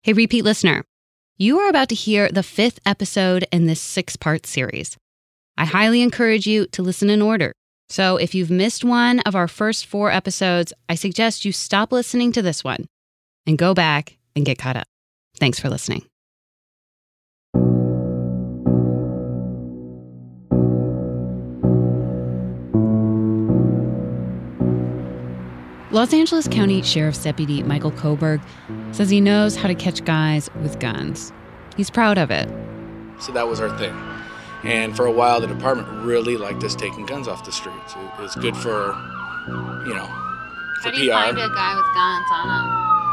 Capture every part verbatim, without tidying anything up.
Hey, repeat listener, you are about to hear the fifth episode in this six-part series. I highly encourage you to listen in order. So if you've missed one of our first four episodes, I suggest you stop listening to this one and go back and get caught up. Thanks for listening. Los Angeles County Sheriff's Deputy Michael Koberg says he knows how to catch guys with guns. He's proud of it. So that was our thing. And for a while, the department really liked us taking guns off the streets. It was good for, you know, for P R. How do you find a guy with guns on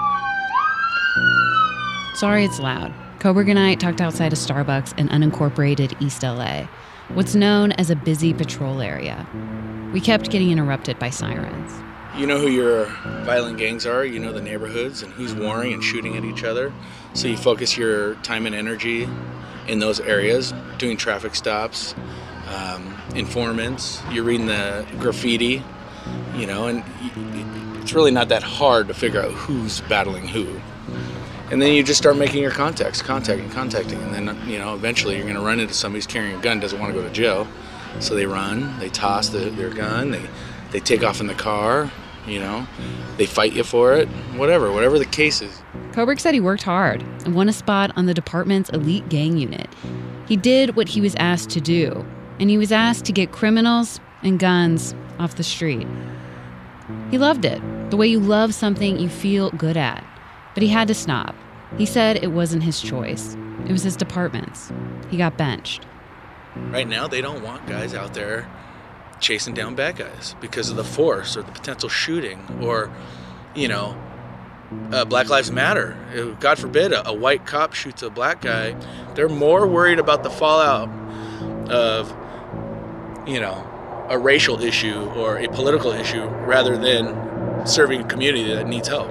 him? Sorry it's loud. Koberg and I talked outside a Starbucks in unincorporated East L A, what's known as a busy patrol area. We kept getting interrupted by sirens. You know who your violent gangs are, you know the neighborhoods and who's warring and shooting at each other. So you focus your time and energy in those areas, doing traffic stops, um, informants, you're reading the graffiti, you know, and it's really not that hard to figure out who's battling who. And then you just start making your contacts, contacting, contacting, and then, you know, eventually you're going to run into somebody who's carrying a gun, doesn't want to go to jail. So they run, they toss the, their gun, they, they take off in the car. You know, they fight you for it, whatever, whatever the case is. Koberg said he worked hard and won a spot on the department's elite gang unit. He did what he was asked to do, and he was asked to get criminals and guns off the street. He loved it, the way you love something you feel good at. But he had to stop. He said it wasn't his choice. It was his department's. He got benched. Right now, they don't want guys out there chasing down bad guys because of the force or the potential shooting or, you know, uh, Black Lives Matter. God forbid a, a white cop shoots a black guy. They're more worried about the fallout of, you know, a racial issue or a political issue rather than serving a community that needs help.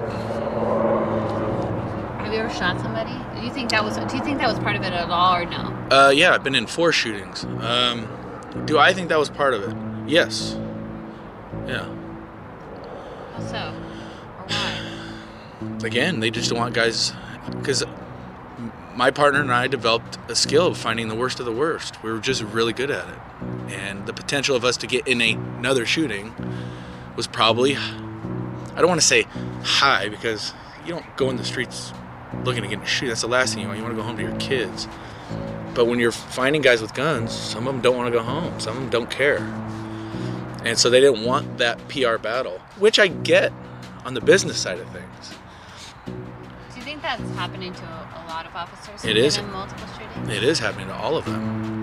Have you ever shot somebody? Do you think that was? Do you think that was part of it at all, or no? Uh, yeah, I've been in four shootings. Um, do I think that was part of it? Yes. Yeah. How so? Or why? Again, they just don't want guys, because my partner and I developed a skill of finding the worst of the worst. We were just really good at it. And the potential of us to get in a, another shooting was probably, I don't want to say high, because you don't go in the streets looking to get in a shoot. That's the last thing you want. You want to go home to your kids. But when you're finding guys with guns, some of them don't want to go home. Some of them don't care. And so they didn't want that P R battle, which I get on the business side of things. Do you think that's happening to a, a lot of officers? It is. In multiple shootings? It is happening to all of them.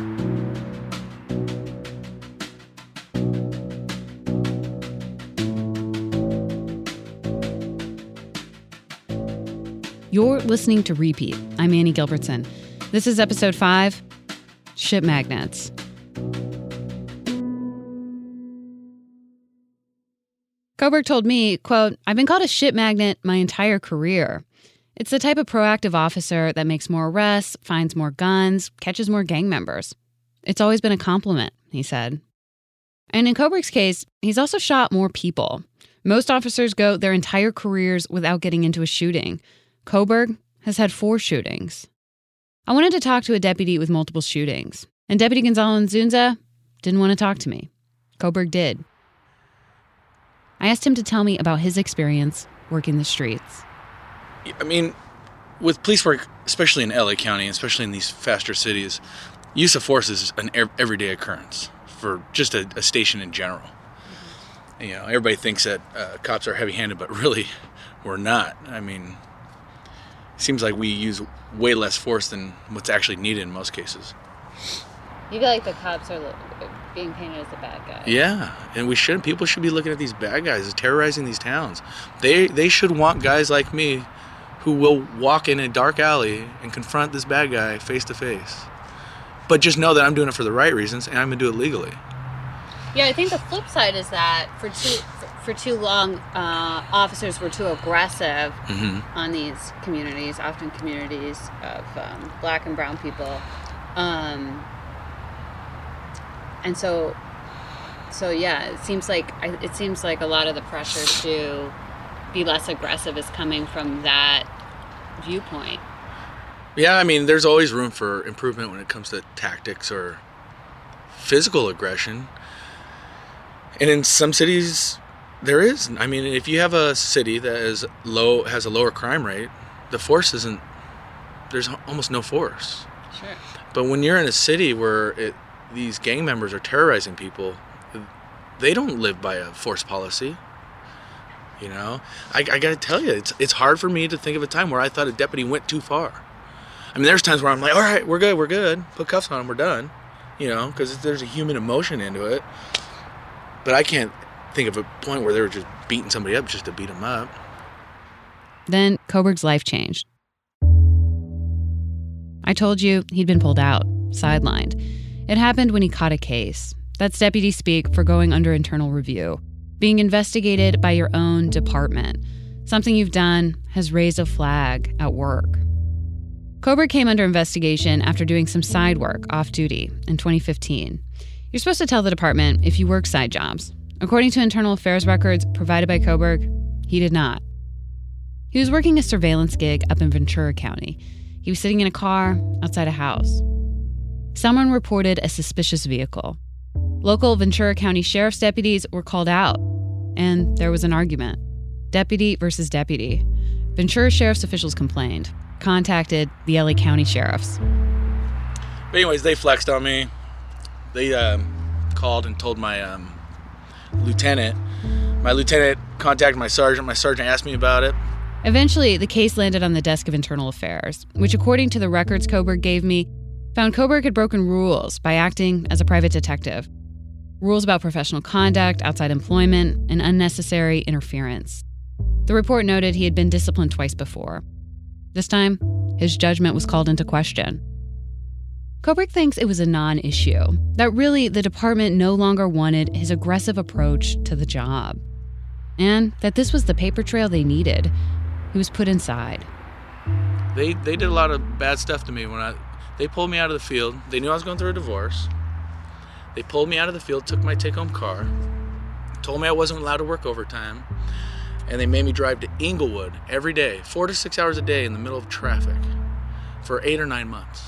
You're listening to Repeat. I'm Annie Gilbertson. This is episode five, Ship Magnets. Koberg told me, quote, "I've been called a ship magnet my entire career. It's the type of proactive officer that makes more arrests, finds more guns, catches more gang members. It's always been a compliment," he said. And in Koberg's case, he's also shot more people. Most officers go their entire careers without getting into a shooting. Koberg has had four shootings. I wanted to talk to a deputy with multiple shootings, and Deputy Gonzalo Inzunza didn't want to talk to me. Koberg did. I asked him to tell me about his experience working the streets. I mean, with police work, especially in L A County, especially in these faster cities, use of force is an everyday occurrence for just a, a station in general. Mm-hmm. You know, everybody thinks that uh, cops are heavy-handed, but really, we're not. I mean, it seems like we use way less force than what's actually needed in most cases. You feel like the cops are being painted as the bad guys. Yeah, and we shouldn't. People should be looking at these bad guys terrorizing these towns. They they should want guys like me who will walk in a dark alley and confront this bad guy face to face. But just know that I'm doing it for the right reasons, and I'm going to do it legally. Yeah, I think the flip side is that for too for too long, uh, officers were too aggressive mm-hmm. on these communities, often communities of um, black and brown people. Um, And so, so yeah, it seems like it seems like a lot of the pressure to be less aggressive is coming from that viewpoint. Yeah, I mean, there's always room for improvement when it comes to tactics or physical aggression. And in some cities, there is. I mean, if you have a city that is low, has a lower crime rate, the force isn't, there's almost no force. Sure. But when you're in a city where it, these gang members are terrorizing people, they don't live by a force policy. You know, I, I got to tell you, it's it's hard for me to think of a time where I thought a deputy went too far. I mean, there's times where I'm like, all right, we're good, we're good. Put cuffs on him, we're done. You know, because there's a human emotion into it. But I can't think of a point where they were just beating somebody up just to beat them up. Then Coburg's life changed. I told you he'd been pulled out, sidelined. It happened when he caught a case. That's deputy speak for going under internal review, being investigated by your own department. Something you've done has raised a flag at work. Coburg came under investigation after doing some side work off duty in twenty fifteen. You're supposed to tell the department if you work side jobs. According to internal affairs records provided by Coburg, he did not. He was working a surveillance gig up in Ventura County. He was sitting in a car outside a house. Someone reported a suspicious vehicle. Local Ventura County sheriff's deputies were called out, and there was an argument. Deputy versus deputy. Ventura sheriff's officials complained, contacted the L A County sheriffs. But anyways, they flexed on me. They um, called and told my um, lieutenant. My lieutenant contacted my sergeant. My sergeant asked me about it. Eventually, the case landed on the desk of internal affairs, which, according to the records Coburg gave me, found Coburg had broken rules by acting as a private detective. Rules about professional conduct, outside employment, and unnecessary interference. The report noted he had been disciplined twice before. This time, his judgment was called into question. Coburg thinks it was a non-issue, that really the department no longer wanted his aggressive approach to the job, and that this was the paper trail they needed. He was put inside. They they did a lot of bad stuff to me when I. They pulled me out of the field. They knew I was going through a divorce. They pulled me out of the field, took my take-home car, told me I wasn't allowed to work overtime, and they made me drive to Inglewood every day, four to six hours a day in the middle of traffic, for eight or nine months.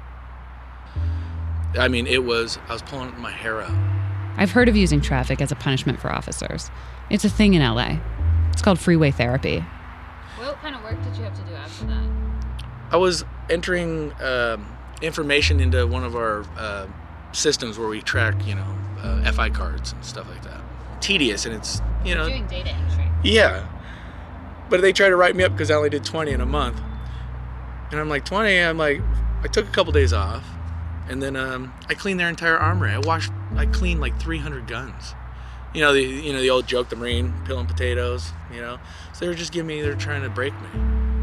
I mean, it was. I was pulling my hair out. I've heard of using traffic as a punishment for officers. It's a thing in L A. It's called freeway therapy. What kind of work did you have to do after that? I was entering um, information into one of our uh, systems where we track, you know, uh, F I cards and stuff like that. Tedious, and it's, you know. You're doing data entry. Yeah. But they tried to write me up because I only did twenty in a month. And I'm like, twenty? I'm like, I took a couple days off. And then um, I cleaned their entire armory. I washed, I cleaned like three hundred guns. You know, the you know the old joke, the Marine peeling potatoes, you know. So they were just giving me, they're trying to break me.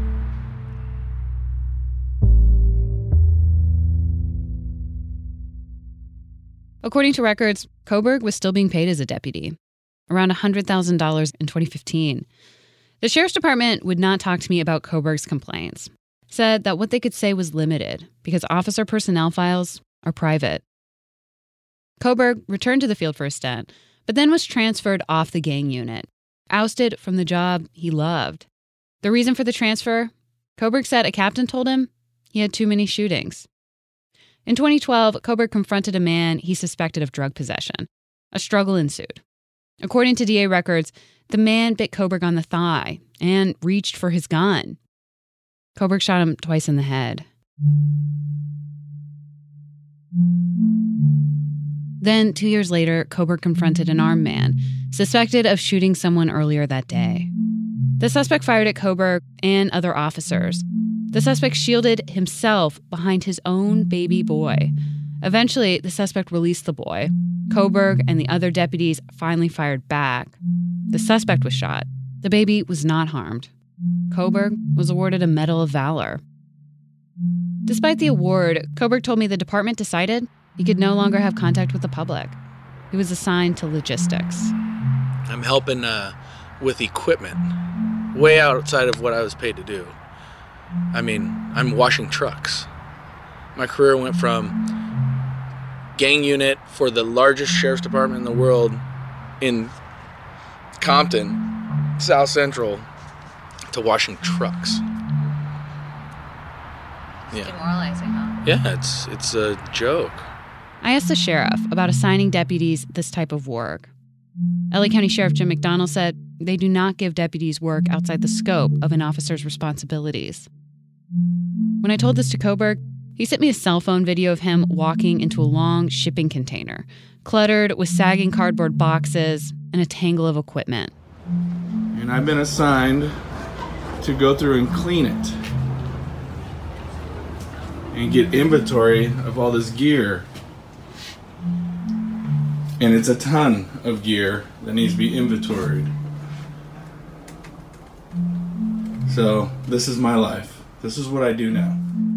According to records, Coburg was still being paid as a deputy, around one hundred thousand dollars in twenty fifteen. The sheriff's department would not talk to me about Coburg's complaints, said that what they could say was limited because officer personnel files are private. Coburg returned to the field for a stint, but then was transferred off the gang unit, ousted from the job he loved. The reason for the transfer? Coburg said a captain told him he had too many shootings. In twenty twelve, Coburg confronted a man he suspected of drug possession. A struggle ensued. According to D A records, the man bit Coburg on the thigh and reached for his gun. Coburg shot him twice in the head. Then, two years later, Coburg confronted an armed man, suspected of shooting someone earlier that day. The suspect fired at Coburg and other officers. The suspect shielded himself behind his own baby boy. Eventually, the suspect released the boy. Coburg and the other deputies finally fired back. The suspect was shot. The baby was not harmed. Coburg was awarded a Medal of Valor. Despite the award, Coburg told me the department decided he could no longer have contact with the public. He was assigned to logistics. I'm helping uh, with equipment, way outside of what I was paid to do. I mean, I'm washing trucks. My career went from gang unit for the largest sheriff's department in the world in Compton, South Central, to washing trucks. It's yeah. demoralizing, huh? Yeah, it's it's a joke. I asked the sheriff about assigning deputies this type of work. L A County Sheriff Jim McDonnell said they do not give deputies work outside the scope of an officer's responsibilities. When I told this to Coburg, he sent me a cell phone video of him walking into a long shipping container, cluttered with sagging cardboard boxes and a tangle of equipment. And I've been assigned to go through and clean it and get inventory of all this gear. And it's a ton of gear that needs to be inventoried. So this is my life. This is what I do now.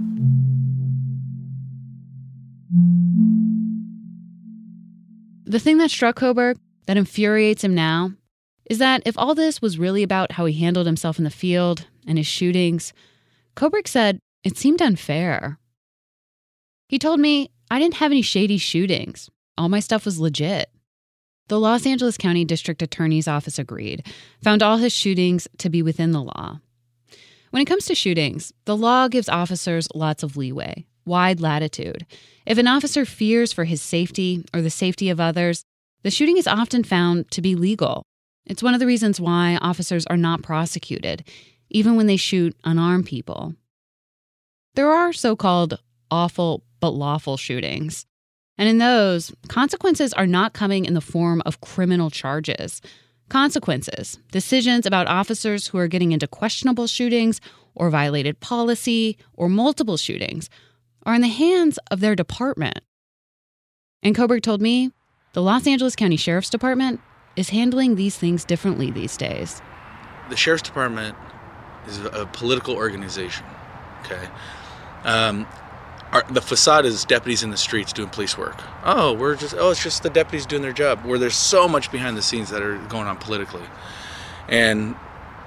The thing that struck Coburg, that infuriates him now, is that if all this was really about how he handled himself in the field and his shootings, Coburg said it seemed unfair. He told me, I didn't have any shady shootings. All my stuff was legit. The Los Angeles County District Attorney's Office agreed, found all his shootings to be within the law. When it comes to shootings, the law gives officers lots of leeway, wide latitude. If an officer fears for his safety or the safety of others, the shooting is often found to be legal. It's one of the reasons why officers are not prosecuted, even when they shoot unarmed people. There are so-called awful but lawful shootings. And in those, consequences are not coming in the form of criminal charges. Consequences, decisions about officers who are getting into questionable shootings or violated policy or multiple shootings are in the hands of their department. And Coburg told me the Los Angeles County Sheriff's Department is handling these things differently these days. The Sheriff's Department is a political organization, okay? Um, our, the facade is deputies in the streets doing police work. Oh, we're just, oh, it's just the deputies doing their job, where there's so much behind the scenes that are going on politically. And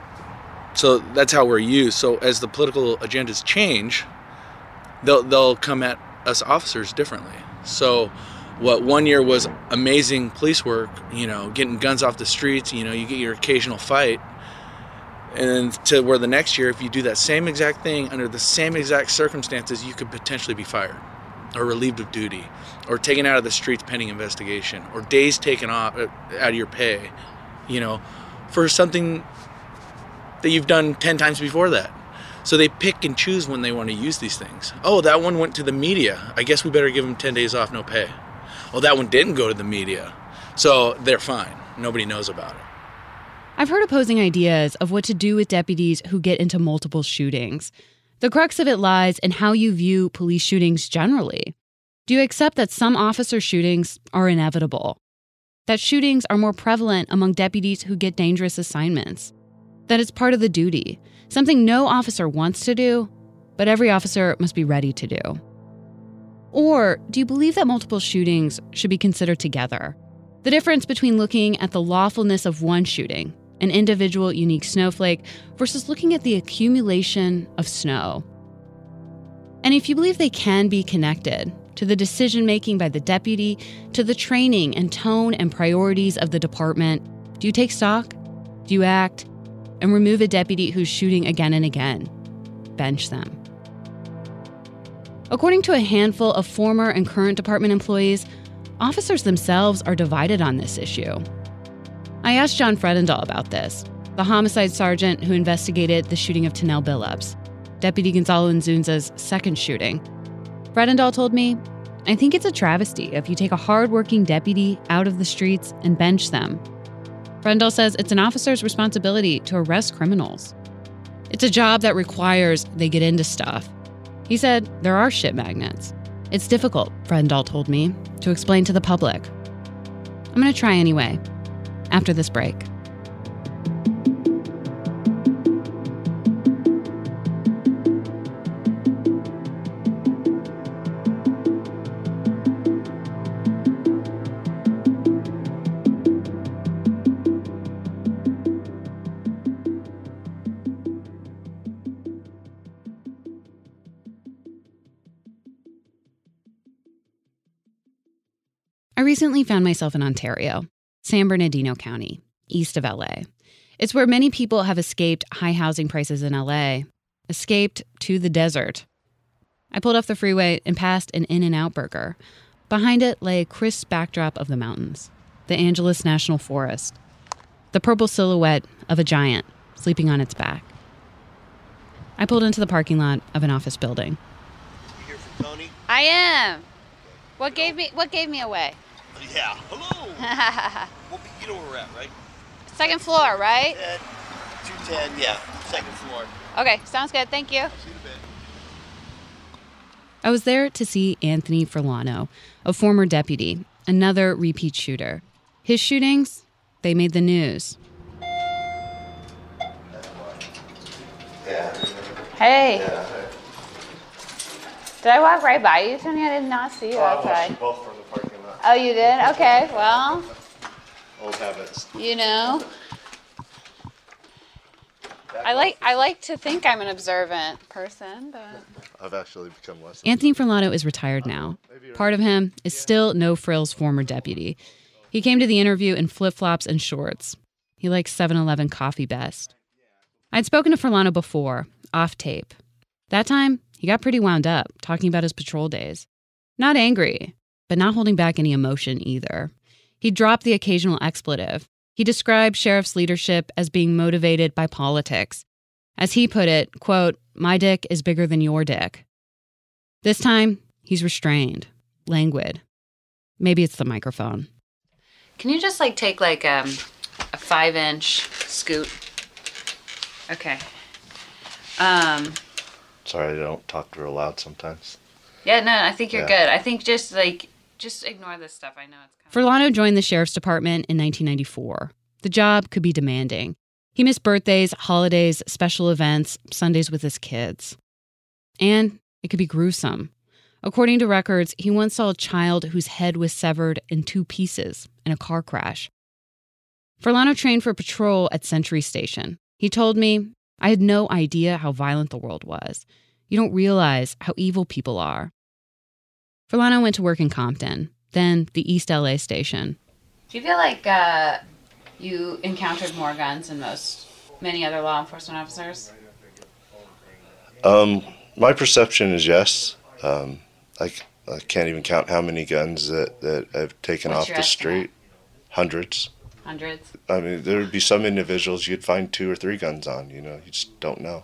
so that's how we're used. So as the political agendas change, they'll they'll come at us officers differently. So what one year was amazing police work, you know, getting guns off the streets, you know, you get your occasional fight, and to where the next year, if you do that same exact thing under the same exact circumstances, you could potentially be fired or relieved of duty or taken out of the streets pending investigation or days taken off out of your pay, you know, for something that you've done ten times before that. So they pick and choose when they want to use these things. Oh, that one went to the media. I guess we better give them ten days off, no pay. Well, that one didn't go to the media. So they're fine. Nobody knows about it. I've heard opposing ideas of what to do with deputies who get into multiple shootings. The crux of it lies in how you view police shootings generally. Do you accept that some officer shootings are inevitable? That shootings are more prevalent among deputies who get dangerous assignments? That it's part of the duty, something no officer wants to do, but every officer must be ready to do? Or do you believe that multiple shootings should be considered together? The difference between looking at the lawfulness of one shooting, an individual unique snowflake, versus looking at the accumulation of snow. And if you believe they can be connected to the decision-making by the deputy, to the training and tone and priorities of the department, do you take stock? Do you act? And remove a deputy who's shooting again and again? Bench them. According to a handful of former and current department employees, officers themselves are divided on this issue. I asked John Fredendahl about this, the homicide sergeant who investigated the shooting of Tanel Billups, Deputy Gonzalo Nzunza's second shooting. Fredendahl told me, I think it's a travesty if you take a hardworking deputy out of the streets and bench them. Fredendahl says it's an officer's responsibility to arrest criminals. It's a job that requires they get into stuff. He said there are shit magnets. It's difficult, Fredendahl told me, to explain to the public. I'm going to try anyway, after this break. I recently found myself in Ontario, San Bernardino County, east of L A. It's where many people have escaped high housing prices in L A, escaped to the desert. I pulled off the freeway and passed an In-N-Out Burger. Behind it lay a crisp backdrop of the mountains, the Angeles National Forest, the purple silhouette of a giant sleeping on its back. I pulled into the parking lot of an office building. You here for Tony? I am. What gave me What gave me away? Yeah. Hello. Well, you know where we're at, right? Second floor, right? two ten, yeah. Second floor. Okay, sounds good. Thank you. See you in a bit. I was there to see Anthony Furlano, a former deputy, another repeat shooter. His shootings, they made the news. Yeah. Hey. Did I walk right by you, Tony? I did not see you outside. Both from the parking lot. Oh, you did? Okay, well, Old habits. you know. I like I like to think I'm an observant person, but I've actually become less. Anthony Furlano is retired now. Part of him is still No Frills' former deputy. He came to the interview in flip-flops and shorts. He likes seven eleven coffee best. I'd spoken to Furlano before, off tape. That time, he got pretty wound up, talking about his patrol days. Not angry, but not holding back any emotion either. He dropped the occasional expletive. He described sheriff's leadership as being motivated by politics. As he put it, quote, "My dick is bigger than your dick." This time, he's restrained, languid. Maybe it's the microphone. Can you just like take like um, a five-inch scoot? Okay. Um. Sorry, I don't talk real loud sometimes. Yeah, no, I think you're Yeah. good. I think just like just ignore this stuff. I know it's kind of... Furlano joined the sheriff's department in nineteen ninety-four. The job could be demanding. He missed birthdays, holidays, special events, Sundays with his kids. And it could be gruesome. According to records, he once saw a child whose head was severed in two pieces in a car crash. Furlano trained for patrol at Century Station. He told me, "I had no idea how violent the world was. You don't realize how evil people are." Furlano went to work in Compton, then the East L A station. Do you feel like uh, you encountered more guns than most, many other law enforcement officers? Um, my perception is yes. Um, I, I can't even count how many guns that, that I've taken What's off your the estimate? street. Hundreds. Hundreds? I mean, there would be some individuals you'd find two or three guns on, you know, you just don't know.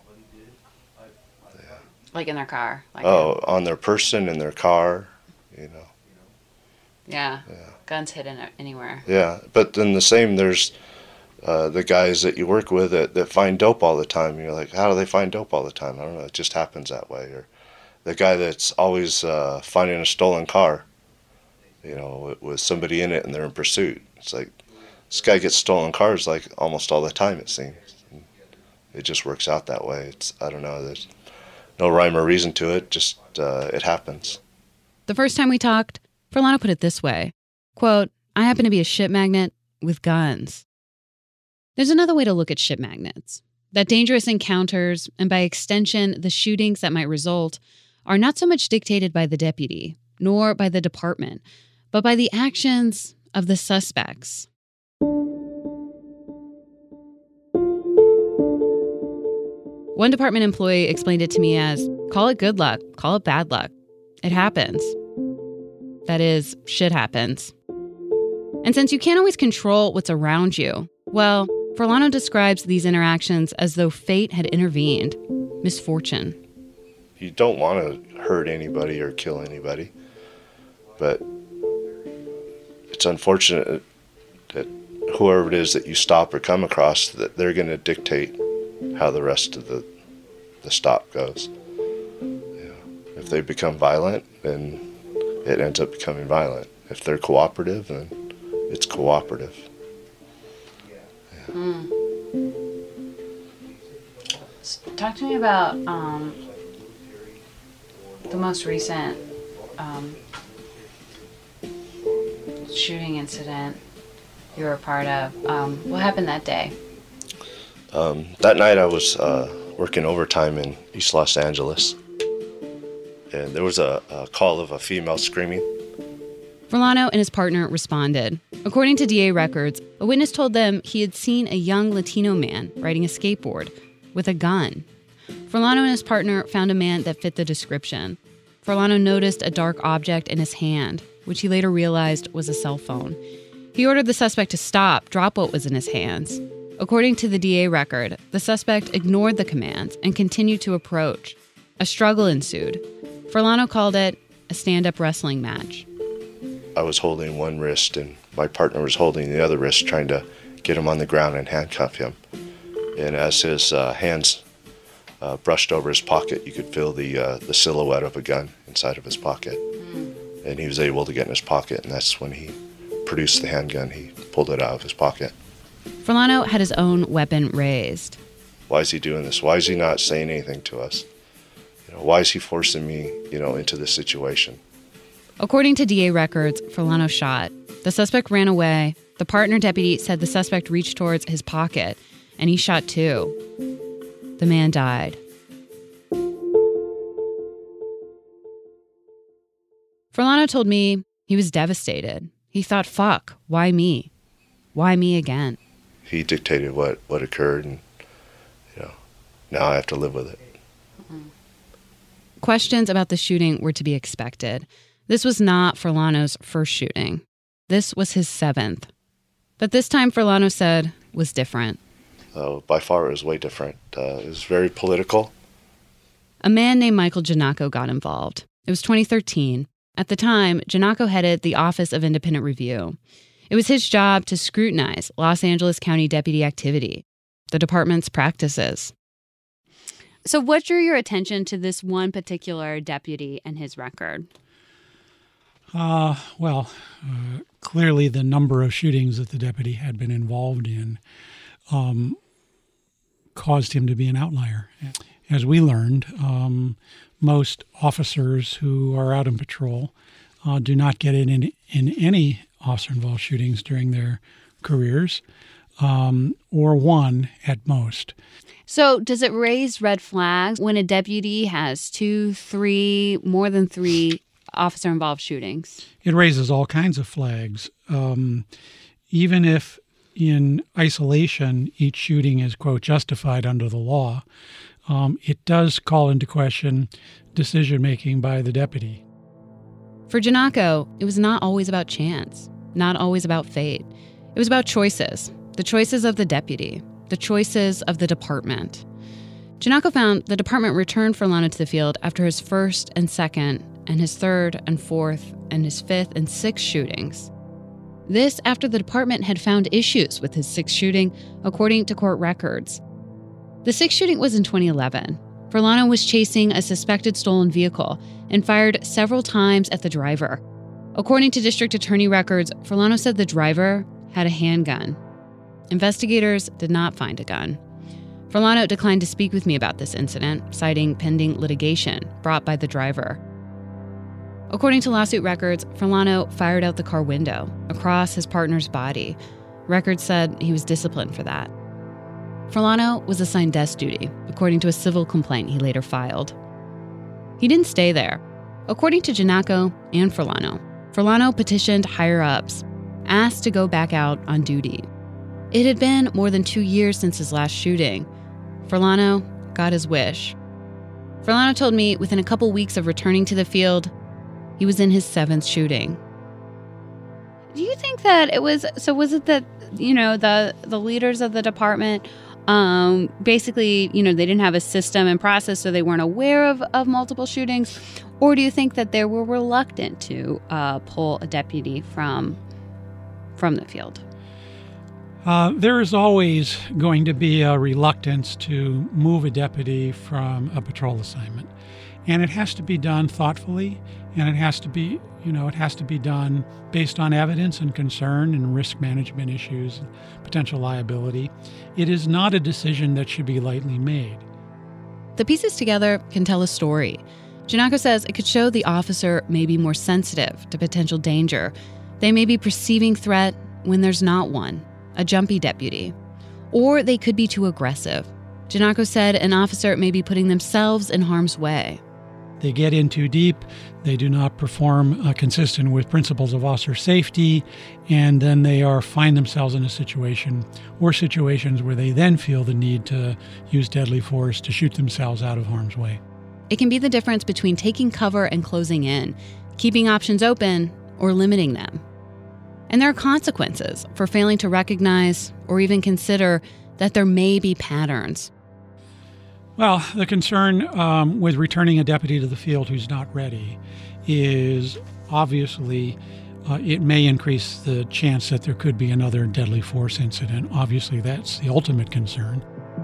Like in their car? Like Oh, on their person, in their car, you know. Yeah. Yeah. Guns hidden anywhere. Yeah, but then the same, there's uh, the guys that you work with that, that find dope all the time. You're like, how do they find dope all the time? I don't know, it just happens that way. Or the guy that's always uh, finding a stolen car, you know, with, with somebody in it and they're in pursuit. It's like, this guy gets stolen cars like almost all the time, it seems. It just works out that way. It's, I don't know, there's no rhyme or reason to it, just uh, it happens. The first time we talked, Furlano put it this way, quote, "I happen to be a shit magnet with guns." There's another way to look at shit magnets. That dangerous encounters, and by extension, the shootings that might result, are not so much dictated by the deputy, nor by the department, but by the actions of the suspects. One department employee explained it to me as, call it good luck, call it bad luck. It happens. That is, shit happens. And since you can't always control what's around you, well, Furlano describes these interactions as though fate had intervened. Misfortune. You don't want to hurt anybody or kill anybody, but it's unfortunate that whoever it is that you stop or come across, that they're going to dictate how the rest of the the stop goes. Yeah. If they become violent, then it ends up becoming violent. If they're cooperative, then it's cooperative. Yeah. Mm. Talk to me about um, the most recent um, shooting incident you were a part of. Um, what happened that day? Um, that night I was uh, working overtime in East Los Angeles, and there was a, a call of a female screaming. Furlano and his partner responded. According to D A records, a witness told them he had seen a young Latino man riding a skateboard with a gun. Furlano and his partner found a man that fit the description. Furlano noticed a dark object in his hand, which he later realized was a cell phone. He ordered the suspect to stop, drop what was in his hands. According to the D A record, the suspect ignored the commands and continued to approach. A struggle ensued. Furlano called it a stand-up wrestling match. I was holding one wrist and my partner was holding the other wrist, trying to get him on the ground and handcuff him. And as his uh, hands uh, brushed over his pocket, you could feel the uh, the silhouette of a gun inside of his pocket. Mm. And he was able to get in his pocket, and that's when he produced the handgun. He pulled it out of his pocket. Furlano had his own weapon raised. Why is he doing this? Why is he not saying anything to us? You know, why is he forcing me, you know, into this situation? According to D A records, Furlano shot. The suspect ran away. The partner deputy said the suspect reached towards his pocket, and he shot too. The man died. Furlano told me he was devastated. He thought, fuck, why me? Why me again? He dictated what, what occurred, and, you know, now I have to live with it. Mm-hmm. Questions about the shooting were to be expected. This was not Furlano's first shooting. This was his seventh. But this time, Furlano said, was different. Uh, by far, it was way different. Uh, it was very political. A man named Michael Ginocco got involved. It was twenty thirteen. At the time, Ginocco headed the Office of Independent Review. It was his job to scrutinize Los Angeles County deputy activity, the department's practices. So what drew your attention to this one particular deputy and his record? Uh, well, uh, clearly the number of shootings that the deputy had been involved in um, caused him to be an outlier. As we learned, um, most officers who are out on patrol uh, do not get in, in in any officer-involved shootings during their careers, um, or one at most. So does it raise red flags when a deputy has two, three, more than three officer-involved shootings? It raises all kinds of flags. Um, even if in isolation each shooting is, quote, justified under the law, um, it does call into question decision-making by the deputy. For Ginocco, it was not always about chance, not always about fate. It was about choices, the choices of the deputy, the choices of the department. Ginocco found the department returned Furlano to the field after his first and second, and his third and fourth, and his fifth and sixth shootings. This after the department had found issues with his sixth shooting, according to court records. The sixth shooting was in twenty eleven. Furlano was chasing a suspected stolen vehicle and fired several times at the driver. According to district attorney records, Furlano said the driver had a handgun. Investigators did not find a gun. Furlano declined to speak with me about this incident, citing pending litigation brought by the driver. According to lawsuit records, Furlano fired out the car window across his partner's body. Records said he was disciplined for that. Furlano was assigned desk duty, according to a civil complaint he later filed. He didn't stay there. According to Ginocco and Furlano, Furlano petitioned higher-ups, asked to go back out on duty. It had been more than two years since his last shooting. Furlano got his wish. Furlano told me within a couple weeks of returning to the field, he was in his seventh shooting. Do you think that it was, so was it that, you know, the, the leaders of the department, um, basically, you know, they didn't have a system and process, so they weren't aware of, of multiple shootings? Or do you think that they were reluctant to uh, pull a deputy from, from the field? Uh, there is always going to be a reluctance to move a deputy from a patrol assignment. And it has to be done thoughtfully, and it has to be, you know, it has to be done based on evidence and concern and risk management issues, and potential liability. It is not a decision that should be lightly made. The pieces together can tell a story. Ginocco says it could show the officer may be more sensitive to potential danger. They may be perceiving threat when there's not one, a jumpy deputy. Or they could be too aggressive. Ginocco said an officer may be putting themselves in harm's way. They get in too deep, they do not perform uh, consistent with principles of officer safety, and then they are find themselves in a situation or situations where they then feel the need to use deadly force to shoot themselves out of harm's way. It can be the difference between taking cover and closing in, keeping options open or limiting them. And there are consequences for failing to recognize or even consider that there may be patterns. Well, the concern um, with returning a deputy to the field who's not ready is obviously uh, it may increase the chance that there could be another deadly force incident. Obviously, that's the ultimate concern.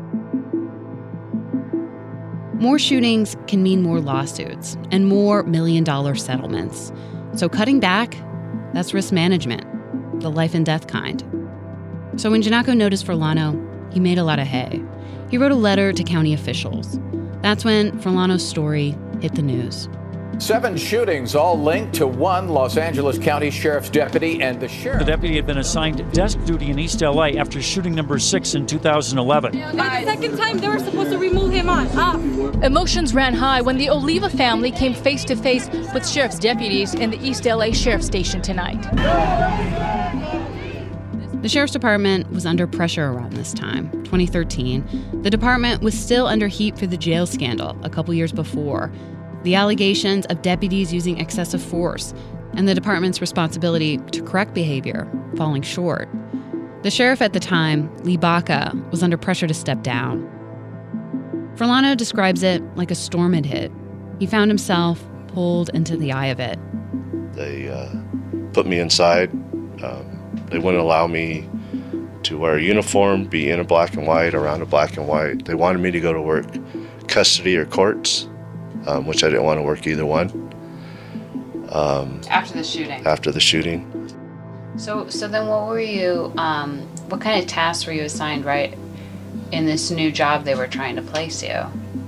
More shootings can mean more lawsuits and more million-dollar settlements. So cutting back, that's risk management, the life and death kind. So when Giannaco noticed Furlano, he made a lot of hay. He wrote a letter to county officials. That's when Furlano's story hit the news. Seven shootings, all linked to one Los Angeles County Sheriff's deputy and the sheriff. The deputy had been assigned desk duty in East L A after shooting number six in two thousand eleven. For the second time, they were supposed to remove him on up. Emotions ran high when the Oliva family came face to face with sheriff's deputies in the East L A Sheriff's Station tonight. The Sheriff's Department was under pressure around this time, twenty thirteen. The department was still under heat for the jail scandal a couple years before, the allegations of deputies using excessive force, and the department's responsibility to correct behavior falling short. The sheriff at the time, Lee Baca, was under pressure to step down. Furlano describes it like a storm had hit. He found himself pulled into the eye of it. They uh, put me inside. Um, they wouldn't allow me to wear a uniform, be in a black and white, around a black and white. They wanted me to go to work custody or courts, um, which I didn't want to work either one. Um, After the shooting. After the shooting. So, so then, what were you? Um, what kind of tasks were you assigned, right, in this new job they were trying to place you?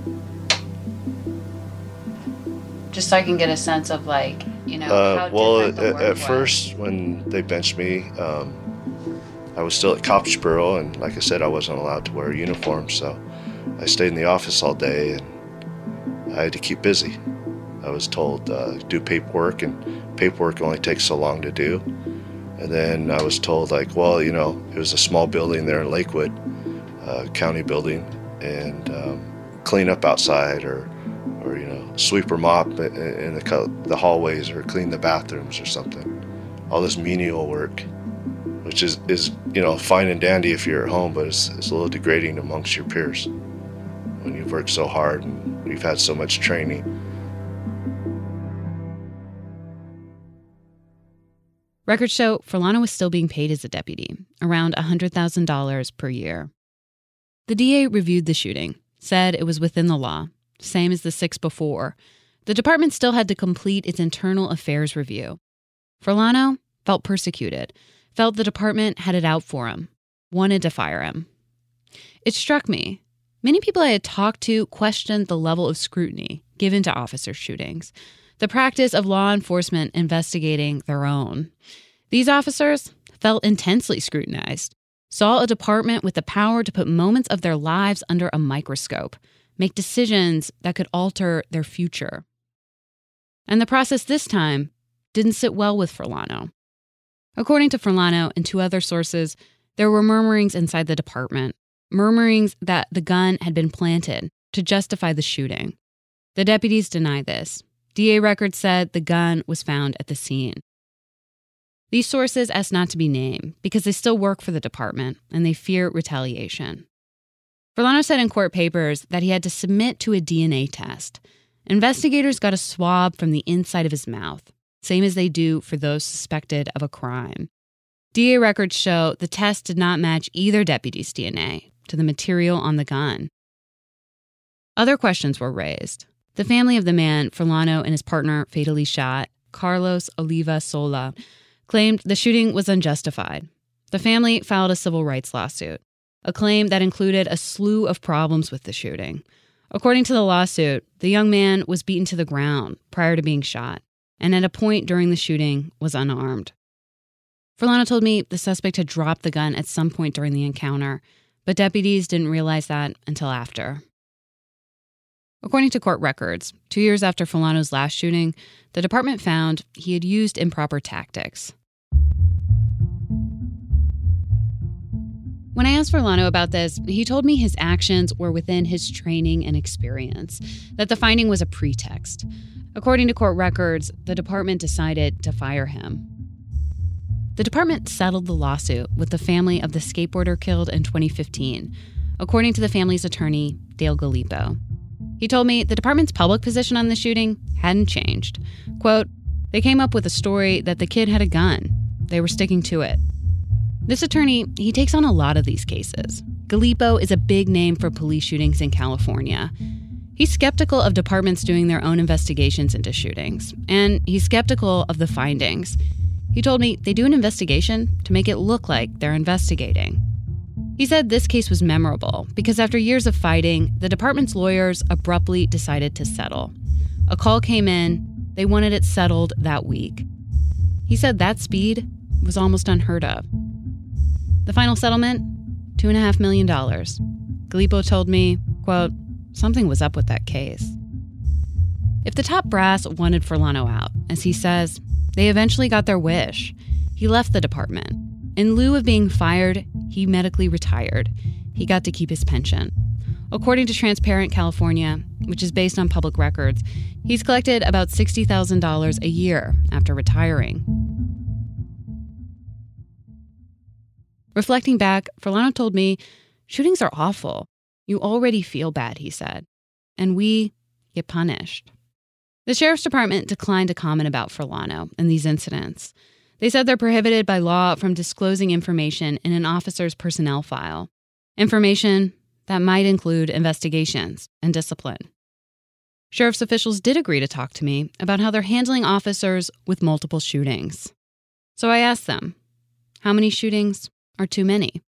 Just so I can get a sense of, like, you know, uh, how well, different the at, work at was. first, when they benched me, um, I was still at Cops Bureau, and like I said, I wasn't allowed to wear a uniform, so I stayed in the office all day, and I had to keep busy. I was told uh, do paperwork, and paperwork only takes so long to do. And then I was told, like, well, you know, it was a small building there in Lakewood, uh, county building, and um, clean up outside, or, or you know, sweep or mop in the the hallways, or clean the bathrooms or something. All this menial work, which is, is you know, fine and dandy if you're at home, but it's, it's a little degrading amongst your peers when you've worked so hard and you've had so much training. Records show Furlano was still being paid as a deputy, around one hundred thousand dollars per year. The D A reviewed the shooting, said it was within the law, same as the six before. The department still had to complete its internal affairs review. Furlano felt persecuted, felt the department had it out for him, wanted to fire him. It struck me. Many people I had talked to questioned the level of scrutiny given to officer shootings, the practice of law enforcement investigating their own. These officers felt intensely scrutinized, saw a department with the power to put moments of their lives under a microscope, make decisions that could alter their future. And the process this time didn't sit well with Furlano. According to Furlano and two other sources, there were murmurings inside the department, murmurings that the gun had been planted to justify the shooting. The deputies denied this. D A records said the gun was found at the scene. These sources asked not to be named because they still work for the department and they fear retaliation. Furlano said in court papers that he had to submit to a D N A test. Investigators got a swab from the inside of his mouth, same as they do for those suspected of a crime. D A records show the test did not match either deputy's D N A to the material on the gun. Other questions were raised. The family of the man Furlano and his partner fatally shot, Carlos Oliva Sola, claimed the shooting was unjustified. The family filed a civil rights lawsuit, a claim that included a slew of problems with the shooting. According to the lawsuit, the young man was beaten to the ground prior to being shot, and at a point during the shooting was unarmed. Furlano told me the suspect had dropped the gun at some point during the encounter, but deputies didn't realize that until after. According to court records, two years after Furlano's last shooting, the department found he had used improper tactics. When I asked Furlano about this, he told me his actions were within his training and experience, that the finding was a pretext. According to court records, the department decided to fire him. The department settled the lawsuit with the family of the skateboarder killed in twenty fifteen, according to the family's attorney, Dale Gallipo. He told me the department's public position on the shooting hadn't changed. Quote, they came up with a story that the kid had a gun. They were sticking to it. This attorney, he takes on a lot of these cases. Gallipo is a big name for police shootings in California. He's skeptical of departments doing their own investigations into shootings, and he's skeptical of the findings. He told me they do an investigation to make it look like they're investigating. He said this case was memorable because after years of fighting, the department's lawyers abruptly decided to settle. A call came in, they wanted it settled that week. He said that speed was almost unheard of. The final settlement, two and a half million dollars. Gallipo told me, quote, something was up with that case. If the top brass wanted Furlano out, as he says, they eventually got their wish. He left the department. In lieu of being fired, he medically retired. He got to keep his pension. According to Transparent California, which is based on public records, he's collected about sixty thousand dollars a year after retiring. Reflecting back, Furlano told me, shootings are awful. You already feel bad, he said. And we get punished. The sheriff's department declined to comment about Furlano and these incidents. They said they're prohibited by law from disclosing information in an officer's personnel file. Information that might include investigations and discipline. Sheriff's officials did agree to talk to me about how they're handling officers with multiple shootings. So I asked them, how many shootings are too many?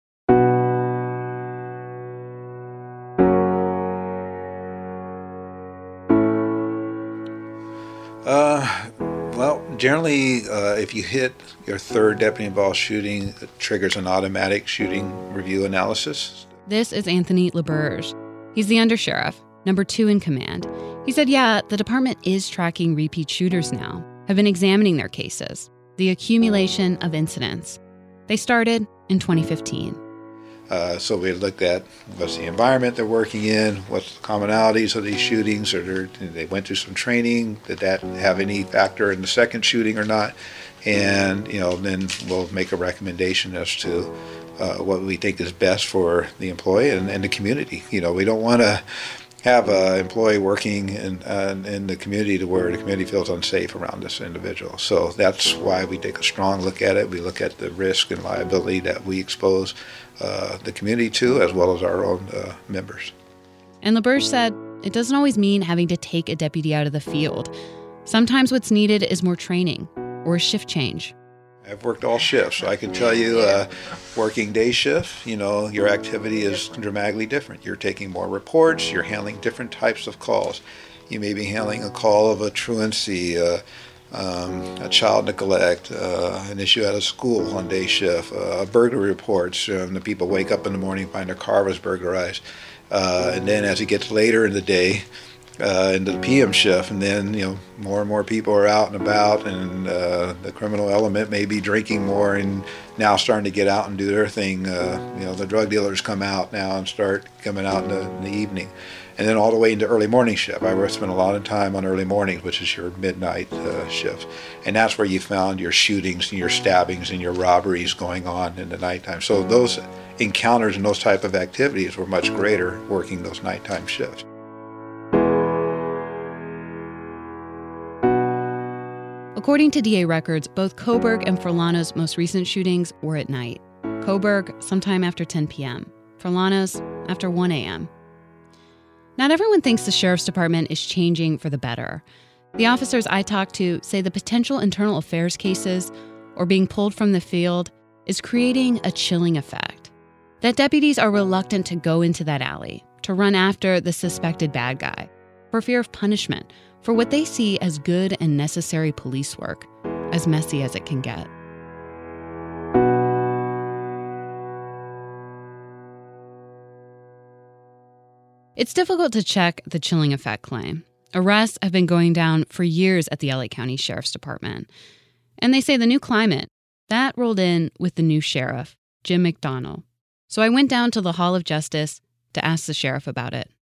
Uh, well, generally, uh, if you hit your third deputy-involved shooting, it triggers an automatic shooting review analysis. This is Anthony LaBerge. He's the undersheriff, number two in command. He said, yeah, the department is tracking repeat shooters now, have been examining their cases, the accumulation of incidents. They started in twenty fifteen. Uh, so we looked at what's the environment they're working in, what's the commonalities of these shootings, or they went through some training, did that have any factor in the second shooting or not? And, you know, then we'll make a recommendation as to uh, what we think is best for the employee and, and the community. You know, we don't want to have an employee working in, uh, in the community to where the community feels unsafe around this individual. So that's why we take a strong look at it. We look at the risk and liability that we expose uh, the community to, as well as our own uh, members. And LaBerge said it doesn't always mean having to take a deputy out of the field. Sometimes what's needed is more training or a shift change. I've worked all shifts, so I can tell you, uh, working day shift, you know, your activity is dramatically different. You're taking more reports, you're handling different types of calls. You may be handling a call of a truancy, uh, um, a child neglect, uh, an issue at a school on day shift, uh, burglary reports. Um, the people wake up in the morning and find their car was burglarized. Uh, and then as it gets later in the day, Uh, into the P M shift, and then, you know, more and more people are out and about, and uh, the criminal element may be drinking more and now starting to get out and do their thing. Uh, you know, the drug dealers come out now and start coming out in the, in the evening. And then all the way into early morning shift. I spent a lot of time on early mornings, which is your midnight uh, shift. And that's where you found your shootings and your stabbings and your robberies going on in the nighttime. So those encounters and those type of activities were much greater working those nighttime shifts. According to D A records, both Coburg and Furlano's most recent shootings were at night. Coburg sometime after ten p.m., Furlano's after one a.m. Not everyone thinks the sheriff's department is changing for the better. The officers I talked to say the potential internal affairs cases or being pulled from the field is creating a chilling effect. That deputies are reluctant to go into that alley, to run after the suspected bad guy, for fear of punishment, for what they see as good and necessary police work, as messy as it can get. It's difficult to check the chilling effect claim. Arrests have been going down for years at the L A County Sheriff's Department. And they say the new climate, that rolled in with the new sheriff, Jim McDonnell. So I went down to the Hall of Justice to ask the sheriff about it.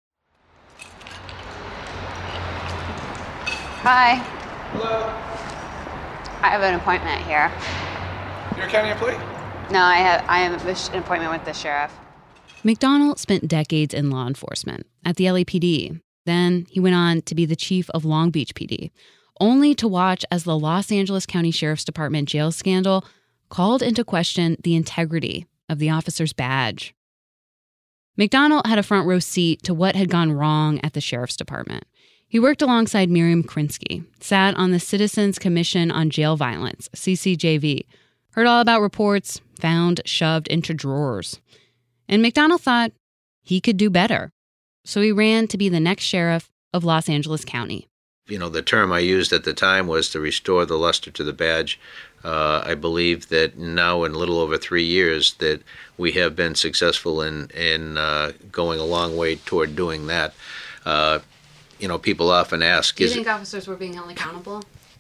Hi. Hello. I have an appointment here. You're a county employee? No, I have I have an appointment with the sheriff. McDonald spent decades in law enforcement at the L A P D. Then he went on to be the chief of Long Beach P D, only to watch as the Los Angeles County Sheriff's Department jail scandal called into question the integrity of the officer's badge. McDonald had a front row seat to what had gone wrong at the Sheriff's Department. He worked alongside Miriam Krinsky, sat on the Citizens Commission on Jail Violence, C C J V, heard all about reports found shoved into drawers. And McDonald thought he could do better. So he ran to be the next sheriff of Los Angeles County. You know, the term I used at the time was to restore the luster to the badge. Uh, I believe that now in a little over three years that we have been successful in, in uh, going a long way toward doing that. Uh, you know, people often ask... Do you is think it, officers were being held accountable?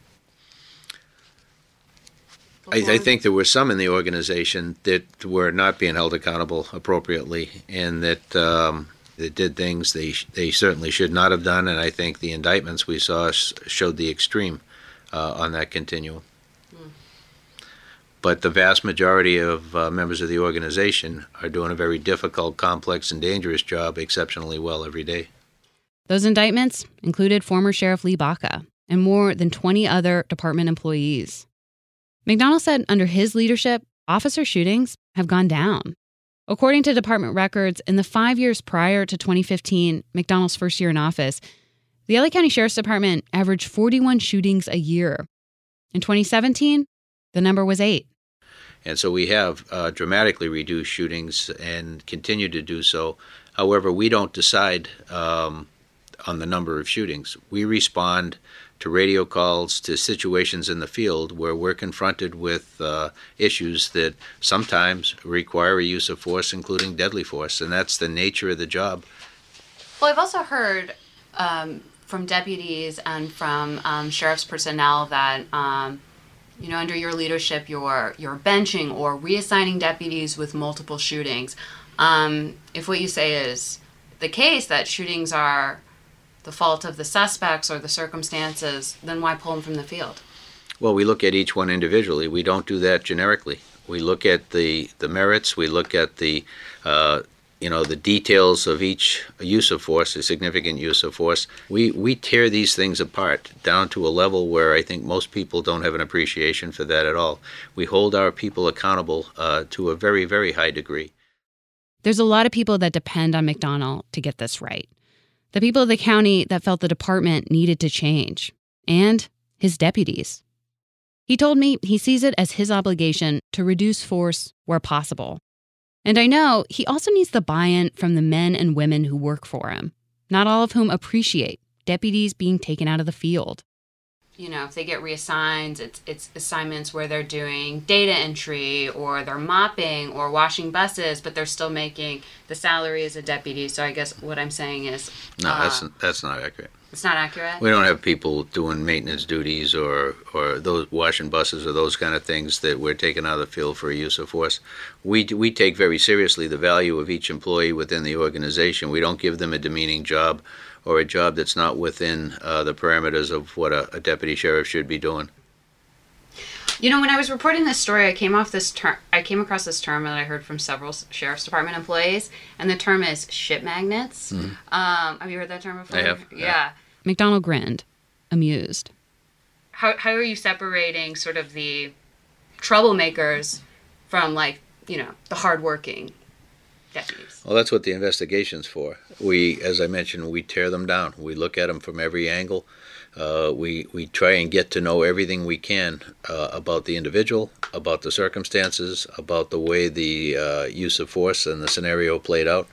I, I think there were some in the organization that were not being held accountable appropriately and that... Um, that did things they they certainly should not have done, and I think the indictments we saw showed the extreme uh, on that continuum. Mm. But the vast majority of uh, members of the organization are doing a very difficult, complex, and dangerous job exceptionally well every day. Those indictments included former Sheriff Lee Baca and more than twenty other department employees. McDonald said under his leadership, officer shootings have gone down. According to department records, in the five years prior to twenty fifteen, McDonald's first year in office, the L A County Sheriff's Department averaged forty-one shootings a year. In twenty seventeen, the number was eight. And so we have uh, dramatically reduced shootings and continue to do so. However, we don't decide um, on the number of shootings. We respond to radio calls, to situations in the field where we're confronted with uh, issues that sometimes require a use of force, including deadly force, and that's the nature of the job. Well, I've also heard um, from deputies and from um, sheriff's personnel that, um, you know, under your leadership, you're, you're benching or reassigning deputies with multiple shootings. Um, if what you say is the case, that shootings are the fault of the suspects or the circumstances, then why pull them from the field? Well, we look at each one individually. We don't do that generically. We look at the, the merits. We look at the, uh, you know, the details of each use of force, a significant use of force. We, we tear these things apart down to a level where I think most people don't have an appreciation for that at all. We hold our people accountable uh, to a very, very high degree. There's a lot of people that depend on McDonald to get this right. The people of the county that felt the department needed to change, and his deputies. He told me he sees it as his obligation to reduce force where possible. And I know he also needs the buy-in from the men and women who work for him, not all of whom appreciate deputies being taken out of the field. You know, if they get reassigned, it's it's assignments where they're doing data entry or they're mopping or washing buses, but they're still making the salary as a deputy. So I guess what I'm saying is... No, uh, that's that's not accurate. It's not accurate? We don't have people doing maintenance duties or, or those washing buses or those kind of things that we're taking out of the field for a use of force. We, we take very seriously the value of each employee within the organization. We don't give them a demeaning job or a job that's not within uh, the parameters of what a, a deputy sheriff should be doing. You know, when I was reporting this story, I came off this term. I came across this term that I heard from several sheriff's department employees, and the term is shit magnets. Mm-hmm. Um, have you heard that term before? I have. Yeah. yeah. McDonald grinned, amused. How how are you separating sort of the troublemakers from, like, you know, the hardworking deputies? Well, that's what the investigation's for. We, as I mentioned, we tear them down. We look at them from every angle. Uh, we we try and get to know everything we can uh, about the individual, about the circumstances, about the way the uh, use of force and the scenario played out.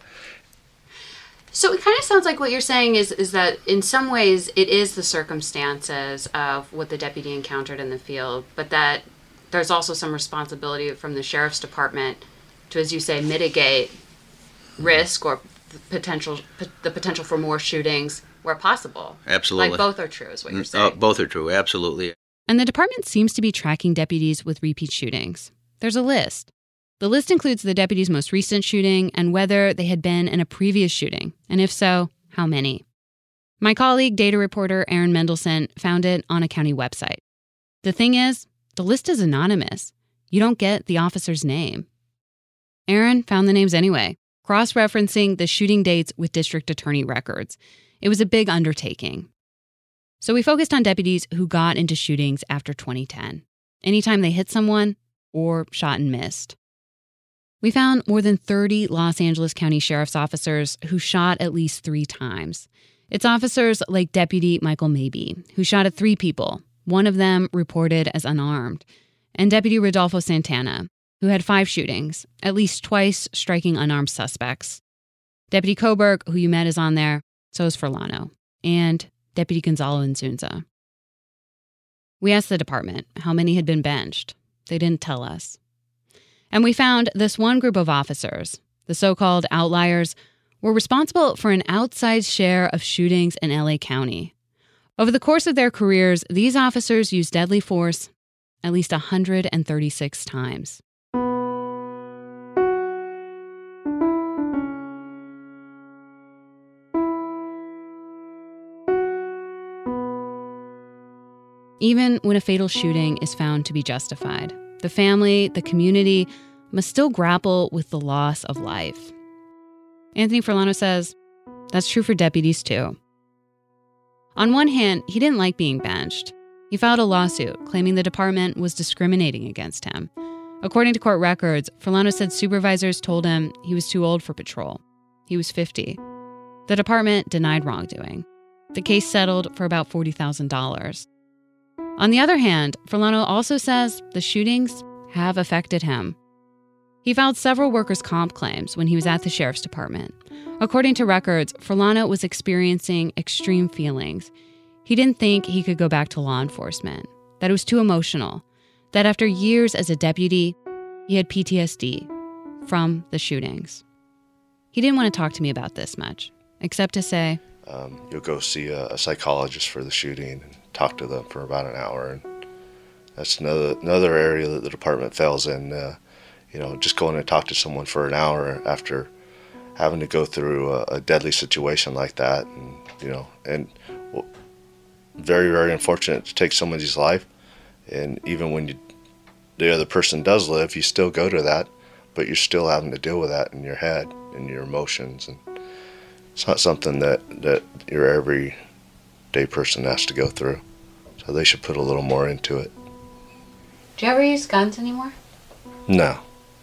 So it kind of sounds like what you're saying is is that in some ways it is the circumstances of what the deputy encountered in the field, but that there's also some responsibility from the sheriff's department to, as you say, mitigate risk or potential the potential for more shootings where possible. Absolutely. Like both are true is what you're saying. Uh, both are true, absolutely. And the department seems to be tracking deputies with repeat shootings. There's a list. The list includes the deputy's most recent shooting and whether they had been in a previous shooting, and if so, how many. My colleague, data reporter Aaron Mendelson, found it on a county website. The thing is, the list is anonymous. You don't get the officer's name. Aaron found the names anyway, cross-referencing the shooting dates with district attorney records. It was a big undertaking. So we focused on deputies who got into shootings after twenty ten, anytime they hit someone or shot and missed. We found more than thirty Los Angeles County Sheriff's officers who shot at least three times. It's officers like Deputy Michael Mabee, who shot at three people, one of them reported as unarmed, and Deputy Rodolfo Santana, who had five shootings, at least twice striking unarmed suspects. Deputy Coburg, who you met, is on there, so is Furlano, and Deputy Gonzalo Inzunza. We asked the department how many had been benched. They didn't tell us. And we found this one group of officers, the so-called outliers, were responsible for an outsized share of shootings in L A County. Over the course of their careers, these officers used deadly force at least one hundred thirty-six times. Even when a fatal shooting is found to be justified, the family, the community, must still grapple with the loss of life. Anthony Furlano says that's true for deputies too. On one hand, he didn't like being benched. He filed a lawsuit claiming the department was discriminating against him. According to court records, Furlano said supervisors told him he was too old for patrol. He was fifty. The department denied wrongdoing. The case settled for about forty thousand dollars. On the other hand, Furlano also says the shootings have affected him. He filed several workers' comp claims when he was at the sheriff's department. According to records, Furlano was experiencing extreme feelings. He didn't think he could go back to law enforcement, that it was too emotional, that after years as a deputy, he had P T S D from the shootings. He didn't want to talk to me about this much, except to say, um, you'll go see a, a psychologist for the shooting and talk to them for about an hour. And that's another another area that the department fails in. Uh, you know, just going and talk to someone for an hour after having to go through a, a deadly situation like that, and you know, and well, very, very unfortunate to take somebody's life. And even when you, the other person does live, you still go to that, but you're still having to deal with that in your head and your emotions, and it's not something that that your everyday person has to go through. So they should put a little more into it. Do you ever use guns anymore? No.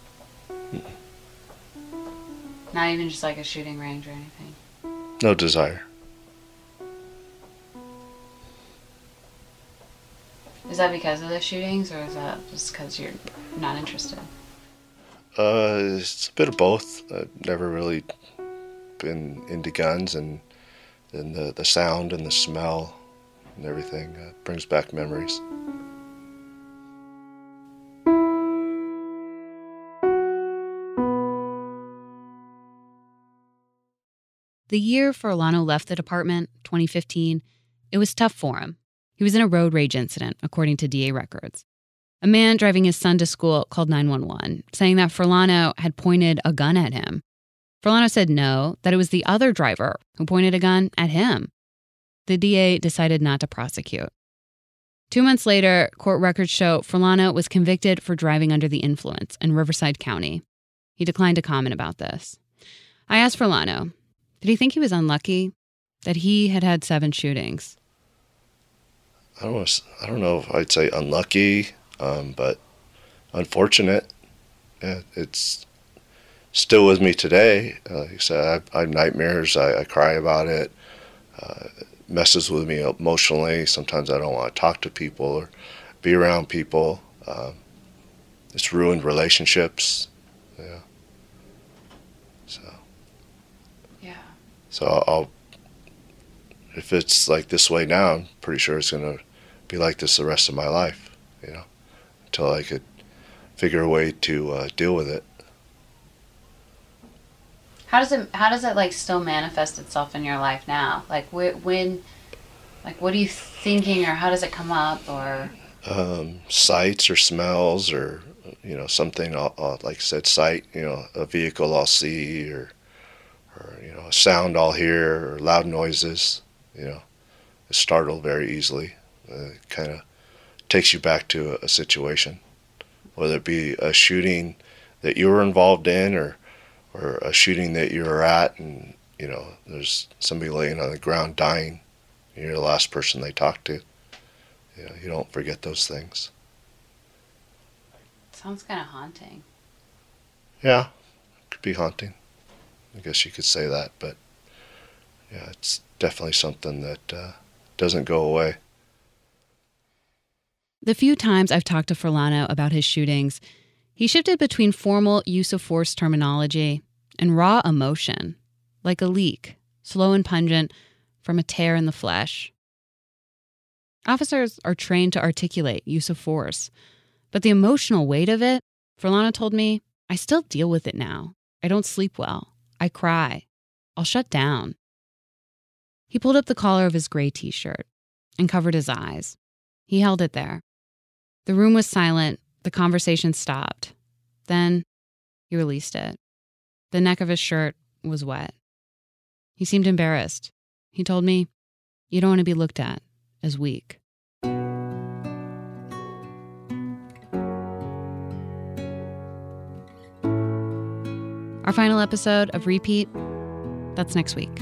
Not even just like a shooting range or anything? No desire. Is that because of the shootings, or is that just because you're not interested? Uh, it's a bit of both. I've never really been into guns, and and the, the sound and the smell and everything uh, brings back memories. The year Furlano left the department, twenty fifteen, it was tough for him. He was in a road rage incident, according to D A records. A man driving his son to school called nine one one, saying that Furlano had pointed a gun at him. Furlano said no, that it was the other driver who pointed a gun at him. The D A decided not to prosecute. Two months later, court records show Furlano was convicted for driving under the influence in Riverside County. He declined to comment about this. I asked Furlano, did he think he was unlucky that he had had seven shootings? I don't know, I don't know if I'd say unlucky, um, but unfortunate. Yeah, it's still with me today. Uh, like I said, I, I have nightmares. I, I cry about it. Uh, it messes with me emotionally. Sometimes I don't want to talk to people or be around people. Um, it's ruined relationships. Yeah. So. Yeah. So I'll, I'll, if it's like this way now, I'm pretty sure it's going to be like this the rest of my life, you know, until I could figure a way to uh, deal with it. How does it, how does it like still manifest itself in your life now? Like wh- when, like what are you thinking, or how does it come up, or? um, sights or smells or, you know, something, I'll, I'll, like I said, sight, you know, a vehicle I'll see or, or, you know, a sound I'll hear or loud noises, you know, I startle very easily. Uh, it kind of takes you back to a, a situation, whether it be a shooting that you were involved in or, or a shooting that you were at and, you know, there's somebody laying on the ground dying. You're the last person they talk to. You know, you don't forget those things. Sounds kind of haunting. Yeah, it could be haunting. I guess you could say that, but yeah, it's definitely something that uh, doesn't go away. The few times I've talked to Furlano about his shootings, he shifted between formal use of force terminology and raw emotion, like a leak, slow and pungent, from a tear in the flesh. Officers are trained to articulate use of force, but the emotional weight of it, Furlano told me, I still deal with it now. I don't sleep well. I cry. I'll shut down. He pulled up the collar of his gray t-shirt and covered his eyes. He held it there. The room was silent. The conversation stopped. Then he released it. The neck of his shirt was wet. He seemed embarrassed. He told me, you don't want to be looked at as weak. Our final episode of Repeat, that's next week.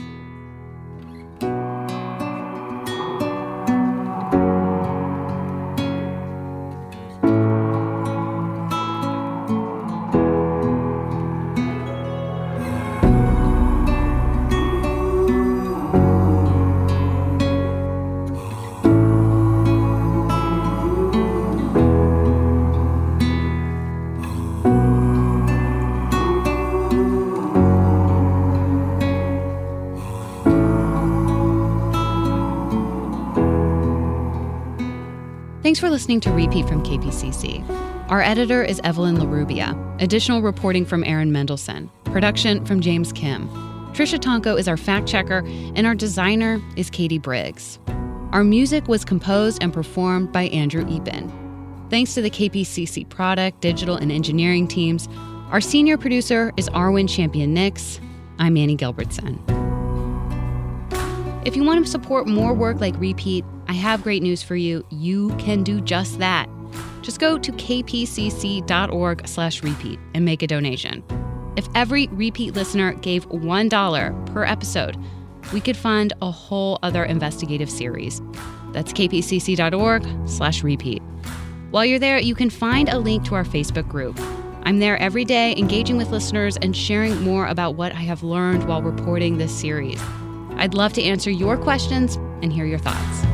Thanks for listening to Repeat from K P C C. Our editor is Evelyn LaRubia. Additional reporting from Aaron Mendelson. Production from James Kim. Trisha Tonko is our fact checker, and our designer is Katie Briggs. Our music was composed and performed by Andrew Epen. Thanks to the K P C C product, digital, and engineering teams. Our senior producer is Arwen Champion-Nix. I'm Annie Gilbertson. If you want to support more work like Repeat, I have great news for you. You can do just that. Just go to kpcc.org slash repeat and make a donation. If every Repeat listener gave one dollar per episode, we could fund a whole other investigative series. That's kpcc.org slash repeat. While you're there, you can find a link to our Facebook group. I'm there every day engaging with listeners and sharing more about what I have learned while reporting this series. I'd love to answer your questions and hear your thoughts.